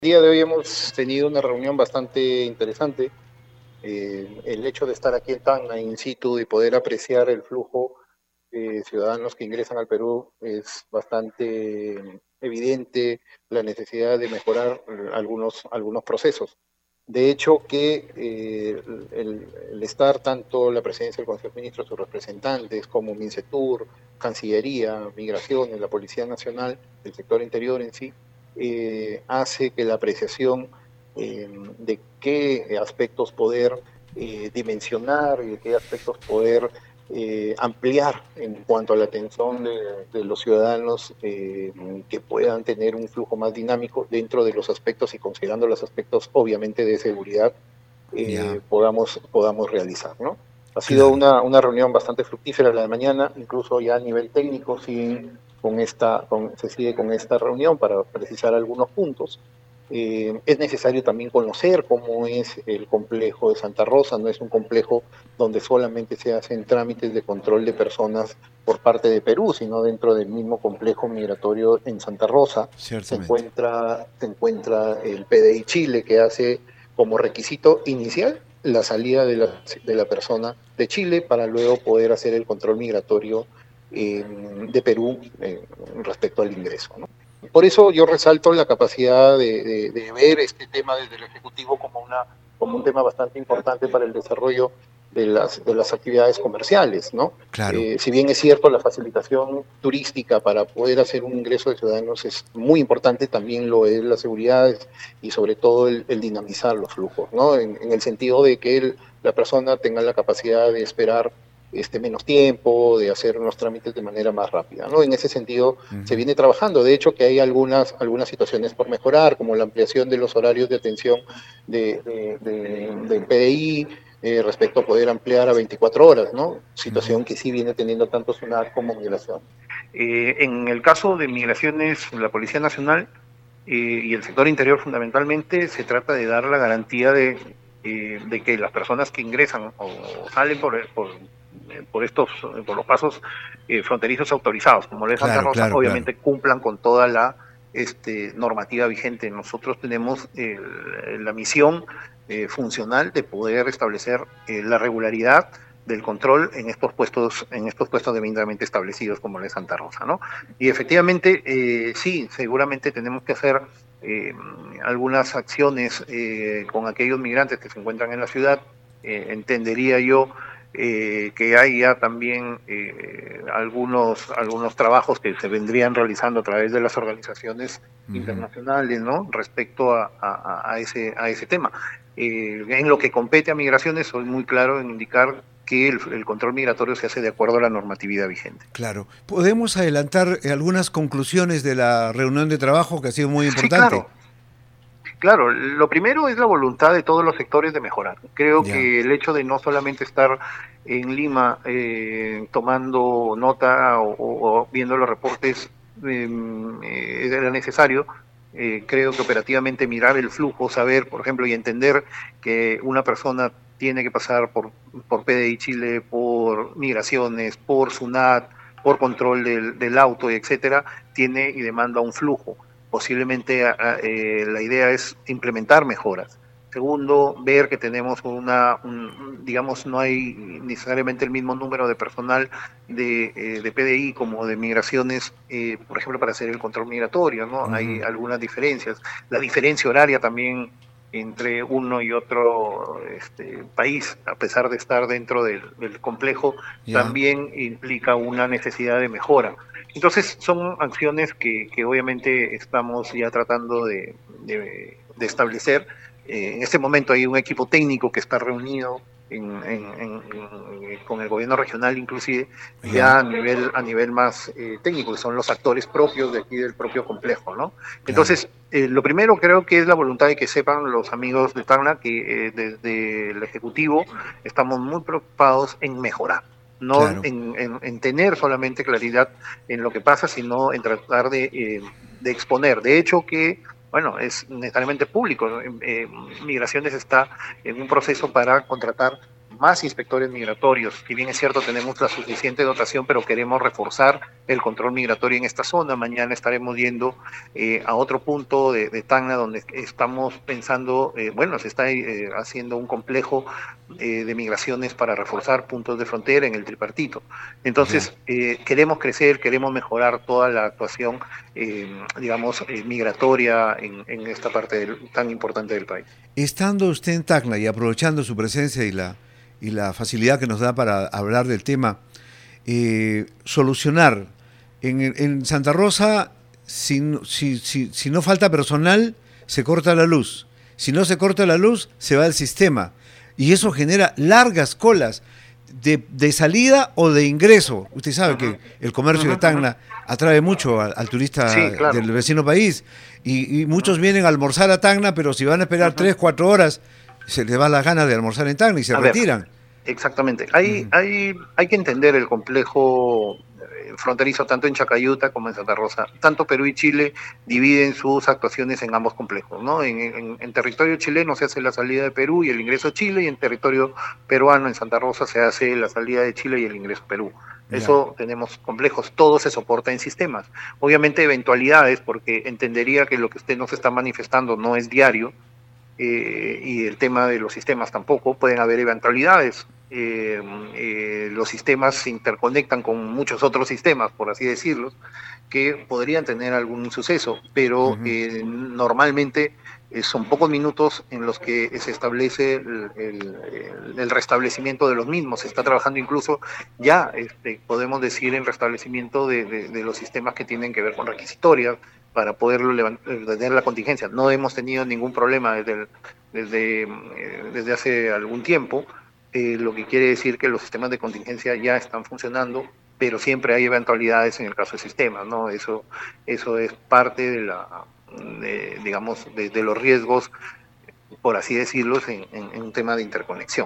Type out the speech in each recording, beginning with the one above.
El día de hoy hemos tenido una reunión bastante interesante. El hecho de estar aquí en Tacna in situ y poder apreciar el flujo de ciudadanos que ingresan al Perú es bastante evidente la necesidad de mejorar algunos procesos. De hecho, que el estar tanto la presidencia del Consejo de Ministros, sus representantes, como Mincetur, Cancillería, Migraciones, la Policía Nacional, el sector interior en sí, hace que la apreciación de qué aspectos poder dimensionar y de qué aspectos poder ampliar en cuanto a la atención de los ciudadanos que puedan tener un flujo más dinámico dentro de los aspectos y considerando los aspectos obviamente de seguridad Ya, podamos realizar, ¿no? Ha sido claro. una reunión bastante fructífera la de mañana, incluso ya a nivel técnico se sigue con esta reunión para precisar algunos puntos. Es necesario también conocer cómo es el complejo de Santa Rosa. No es un complejo donde solamente se hacen trámites de control de personas por parte de Perú, sino dentro del mismo complejo migratorio en Santa Rosa Ciertamente. se encuentra el PDI Chile, que hace como requisito inicial la salida de la persona de Chile para luego poder hacer el control migratorio de Perú respecto al ingreso, ¿no? Por eso yo resalto la capacidad de ver este tema desde el Ejecutivo como un tema bastante importante para el desarrollo de las actividades comerciales, ¿no? Claro. Si bien es cierto, la facilitación turística para poder hacer un ingreso de ciudadanos es muy importante, también lo es la seguridad y sobre todo el dinamizar los flujos, ¿no? En el sentido de que la persona tenga la capacidad de esperar menos tiempo, de hacer unos trámites de manera más rápida, ¿no? En ese sentido se Ujú. viene trabajando. De hecho, que hay algunas situaciones por mejorar, como la ampliación de los horarios de atención del PDI, respecto a poder ampliar a 24 horas, ¿no? Ujú. Situación que sí viene teniendo tanto SUNAT como Migración. En el caso de Migraciones, la Policía Nacional y el sector interior fundamentalmente, se trata de dar la garantía de que las personas que ingresan o salen por los pasos fronterizos autorizados, como la de Santa Claro, Rosa, claro, claro. obviamente cumplan con toda la normativa vigente. Nosotros tenemos la misión funcional de poder establecer la regularidad del control en estos puestos debidamente establecidos como la de Santa Rosa, ¿no? Y efectivamente, sí, seguramente tenemos que hacer eh, algunas acciones con aquellos migrantes que se encuentran en la ciudad. Entendería yo que hay ya también algunos trabajos que se vendrían realizando a través de las organizaciones Ujú. internacionales, ¿no? Respecto a ese tema. En lo que compete a migraciones, soy muy claro en indicar que el control migratorio se hace de acuerdo a la normatividad vigente. Claro. ¿Podemos adelantar algunas conclusiones de la reunión de trabajo que ha sido muy Sí, importante? claro. Claro, lo primero es la voluntad de todos los sectores de mejorar. Creo Ya. que el hecho de no solamente estar en Lima tomando nota o viendo los reportes era necesario. Creo que operativamente mirar el flujo, saber, por ejemplo, y entender que una persona tiene que pasar por PDI Chile, por migraciones, por SUNAT, por control del auto, etcétera, tiene y demanda un flujo. Posiblemente la idea es implementar mejoras. Segundo, ver que tenemos digamos, no hay necesariamente el mismo número de personal de PDI como de migraciones, por ejemplo, para hacer el control migratorio, ¿no? Hay Ujú. algunas diferencias. La diferencia horaria también entre uno y otro país, a pesar de estar dentro del complejo, Ya. también implica una necesidad de mejora. Entonces son acciones que obviamente estamos ya tratando de establecer. En este momento hay un equipo técnico que está reunido con el gobierno regional inclusive Ya. ya a nivel más técnico, que son los actores propios de aquí del propio complejo, ¿no? Claro. Entonces, lo primero creo que es la voluntad de que sepan los amigos de Tacna que desde el Ejecutivo estamos muy preocupados en mejorar, no Claro. en tener solamente claridad en lo que pasa, sino en tratar de exponer. De hecho, que, bueno, es necesariamente público, ¿no? Migraciones está en un proceso para contratar más inspectores migratorios. Si bien es cierto, tenemos la suficiente dotación, pero queremos reforzar el control migratorio en esta zona. Mañana estaremos yendo a otro punto de Tacna, donde estamos pensando, se está haciendo un complejo de migraciones para reforzar puntos de frontera en el tripartito. Entonces, queremos crecer, queremos mejorar toda la actuación, migratoria en esta parte tan importante del país. Estando usted en Tacna y aprovechando su presencia y la facilidad que nos da para hablar del tema, solucionar en Santa Rosa, si no falta personal, se corta la luz. Si no se corta la luz, se va el sistema. Y eso genera largas colas de salida o de ingreso. Usted sabe que el comercio de Tacna atrae mucho al turista del vecino país. Y muchos vienen a almorzar a Tacna, pero si van a esperar 3, 4 horas, se les va las ganas de almorzar en Tacna y se retiran. Exactamente. Hay que entender el complejo fronterizo tanto en Chacayuta como en Santa Rosa. Tanto Perú y Chile dividen sus actuaciones en ambos complejos, ¿no? En territorio chileno se hace la salida de Perú y el ingreso a Chile, y en territorio peruano, en Santa Rosa, se hace la salida de Chile y el ingreso a Perú. Eso tenemos complejos, todo se soporta en sistemas. Obviamente eventualidades, porque entendería que lo que usted nos está manifestando no es diario, y el tema de los sistemas tampoco, pueden haber eventualidades. Los sistemas se interconectan con muchos otros sistemas, por así decirlo, que podrían tener algún suceso, pero normalmente son pocos minutos en los que se establece el restablecimiento de los mismos. Se está trabajando incluso ya, podemos decir, en restablecimiento de los sistemas que tienen que ver con requisitorias para poder tener la contingencia. No hemos tenido ningún problema desde hace algún tiempo, lo que quiere decir que los sistemas de contingencia ya están funcionando, pero siempre hay eventualidades en el caso de sistemas, ¿no? Eso es parte de los riesgos, por así decirlo, en un tema de interconexión.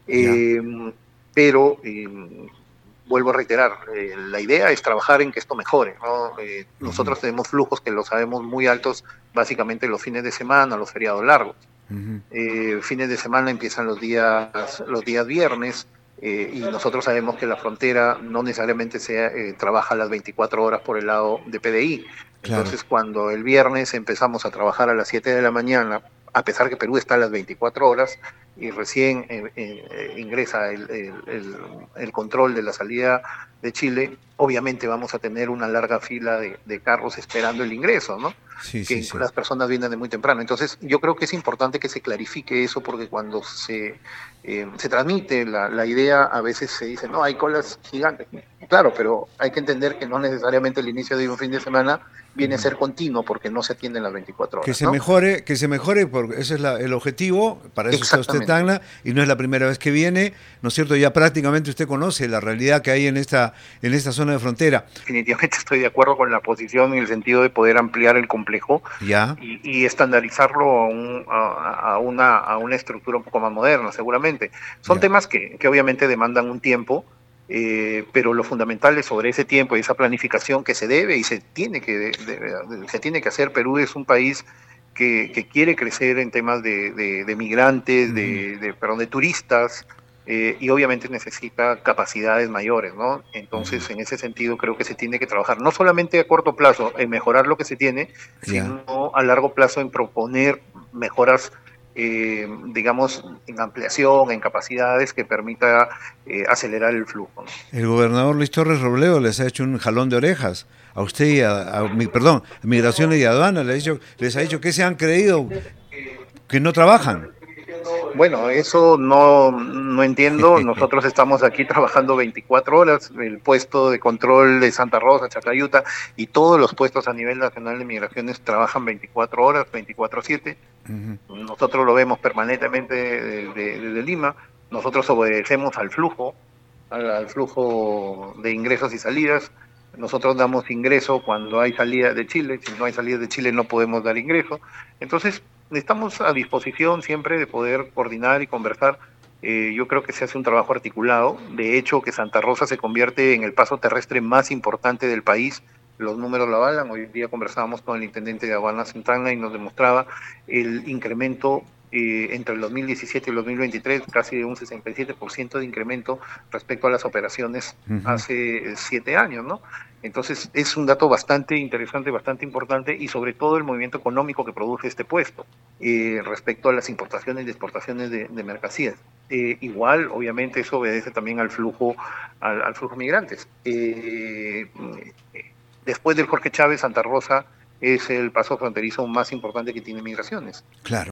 Pero vuelvo a reiterar, la idea es trabajar en que esto mejore, ¿no? Nosotros tenemos flujos que los sabemos muy altos, básicamente los fines de semana, los feriados largos. Fines de semana empiezan los días viernes, y nosotros sabemos que la frontera no necesariamente trabaja las 24 horas por el lado de PDI. Entonces, cuando el viernes empezamos a trabajar a las 7 de la mañana, a pesar que Perú está a las 24 horas y recién ingresa el control de la salida de Chile, obviamente vamos a tener una larga fila de carros esperando el ingreso, ¿no? Las personas vienen de muy temprano. Entonces, yo creo que es importante que se clarifique eso, porque cuando se transmite la idea, a veces se dice, no, hay colas gigantes. Claro, pero hay que entender que no necesariamente el inicio de un fin de semana viene a ser continuo, porque no se atienden las 24 horas. Que se mejore, porque ese es el objetivo, para eso está usted, Tacna, y no es la primera vez que viene, ¿no es cierto? Ya prácticamente usted conoce la realidad que hay en esta zona de frontera. Definitivamente estoy de acuerdo con la posición, en el sentido de poder ampliar el complejo y estandarizarlo a una estructura un poco más moderna, seguramente. Son temas que obviamente demandan un tiempo, pero lo fundamental es sobre ese tiempo y esa planificación que se debe y se tiene que hacer. Perú es un país que quiere crecer en temas de migrantes, de turistas, y obviamente necesita capacidades mayores, ¿no? Entonces, en ese sentido, creo que se tiene que trabajar no solamente a corto plazo en mejorar lo que se tiene, sino a largo plazo en proponer mejoras, en ampliación, en capacidades que permita acelerar el flujo, ¿no? El gobernador Luis Torres Robledo les ha hecho un jalón de orejas a usted y a Migraciones y Aduanas, les ha dicho que se han creído que no trabajan. Bueno, eso no entiendo. Nosotros estamos aquí trabajando 24 horas, el puesto de control de Santa Rosa, Chacayuta, y todos los puestos a nivel nacional de migraciones trabajan 24 horas, 24/7. Nosotros lo vemos permanentemente desde Lima. Nosotros obedecemos al flujo de ingresos y salidas. Nosotros damos ingreso cuando hay salida de Chile. Si no hay salida de Chile, no podemos dar ingreso. Entonces, estamos a disposición siempre de poder coordinar y conversar. Yo creo que se hace un trabajo articulado. De hecho, que Santa Rosa se convierte en el paso terrestre más importante del país. Los números lo avalan. Hoy día conversábamos con el intendente de Aduanas en Tacna y nos demostraba el incremento entre el 2017 y el 2023, casi de un 67% de incremento respecto a las operaciones hace 7 años, ¿no? Entonces es un dato bastante interesante, bastante importante, y sobre todo el movimiento económico que produce este puesto respecto a las importaciones y exportaciones de mercancías. Igual, obviamente, eso obedece también al flujo de migrantes. Después del Jorge Chávez, Santa Rosa es el paso fronterizo más importante que tiene migraciones. Claro.